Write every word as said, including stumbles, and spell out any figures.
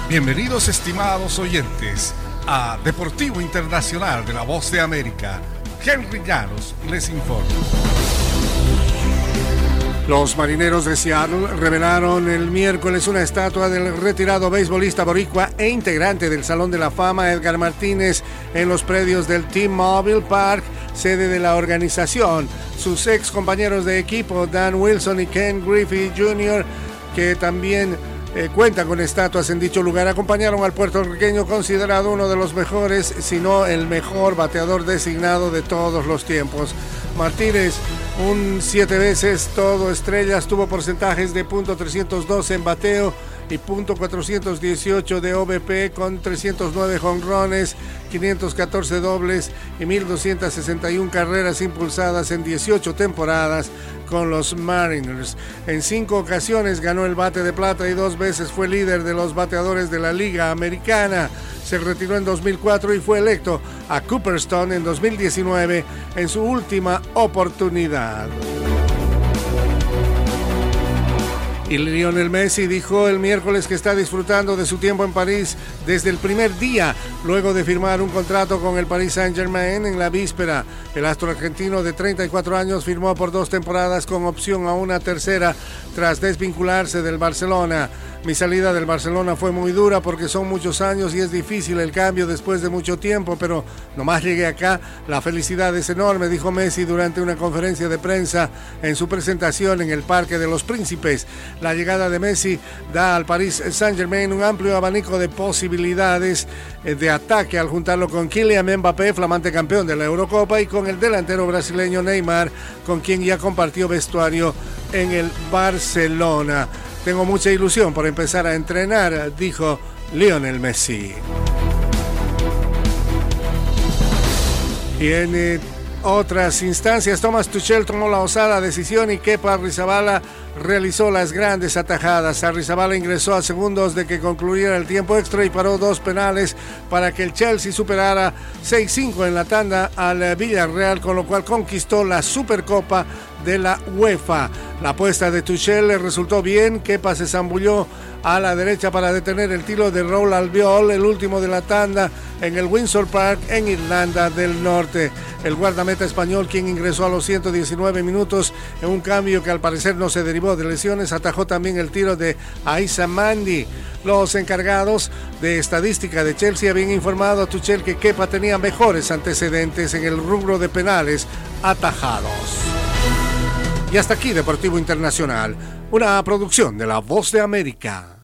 Bienvenidos, estimados oyentes, a Deportivo Internacional de la Voz de América. Henry Llanos les informa. Los Marineros de Seattle revelaron el miércoles una estatua del retirado beisbolista boricua e integrante del Salón de la Fama Edgar Martínez en los predios del T-Mobile Park, sede de la organización. Sus ex compañeros de equipo, Dan Wilson y Ken Griffey junior, que también eh, cuentan con estatuas en dicho lugar, acompañaron al puertorriqueño, considerado uno de los mejores, si no el mejor bateador designado de todos los tiempos. Martínez, un siete veces todo estrellas, tuvo porcentajes de punto trescientos doce en bateo y punto cuatrocientos dieciocho de O B P, con trescientos nueve jonrones, quinientos catorce dobles y mil doscientas sesenta y una carreras impulsadas en dieciocho temporadas con los Mariners. En cinco ocasiones ganó el bate de plata y dos veces fue líder de los bateadores de la Liga Americana. Se retiró en dos mil cuatro y fue electo a Cooperstown en dos mil diecinueve en su última oportunidad. Y Lionel Messi dijo el miércoles que está disfrutando de su tiempo en París desde el primer día, luego de firmar un contrato con el Paris Saint-Germain en la víspera. El astro argentino de treinta y cuatro años firmó por dos temporadas con opción a una tercera tras desvincularse del Barcelona. Mi salida del Barcelona fue muy dura porque son muchos años y es difícil el cambio después de mucho tiempo, pero nomás llegué acá, la felicidad es enorme, dijo Messi durante una conferencia de prensa en su presentación en el Parque de los Príncipes. La llegada de Messi da al Paris Saint-Germain un amplio abanico de posibilidades de ataque al juntarlo con Kylian Mbappé, flamante campeón de la Eurocopa, y con el delantero brasileño Neymar, con quien ya compartió vestuario en el Barcelona. Tengo mucha ilusión por empezar a entrenar, dijo Lionel Messi. Y en eh, otras instancias, Thomas Tuchel tomó la osada decisión y Kepa Arrizabalaga realizó las grandes atajadas. Arrizabalaga ingresó a segundos de que concluyera el tiempo extra y paró dos penales para que el Chelsea superara seis cinco en la tanda al Villarreal, con lo cual conquistó la Supercopa de la UEFA. La apuesta de Tuchel le resultó bien. Kepa se zambulló a la derecha para detener el tiro de Raúl Albiol, el último de la tanda, en el Windsor Park en Irlanda del Norte. El guardameta español, quien ingresó a los ciento diecinueve minutos en un cambio que al parecer no se derivó de lesiones, atajó también el tiro de Aissa Mandi. Los encargados de estadística de Chelsea habían informado a Tuchel que Kepa tenía mejores antecedentes en el rubro de penales atajados. Y hasta aquí Deportivo Internacional, una producción de La Voz de América.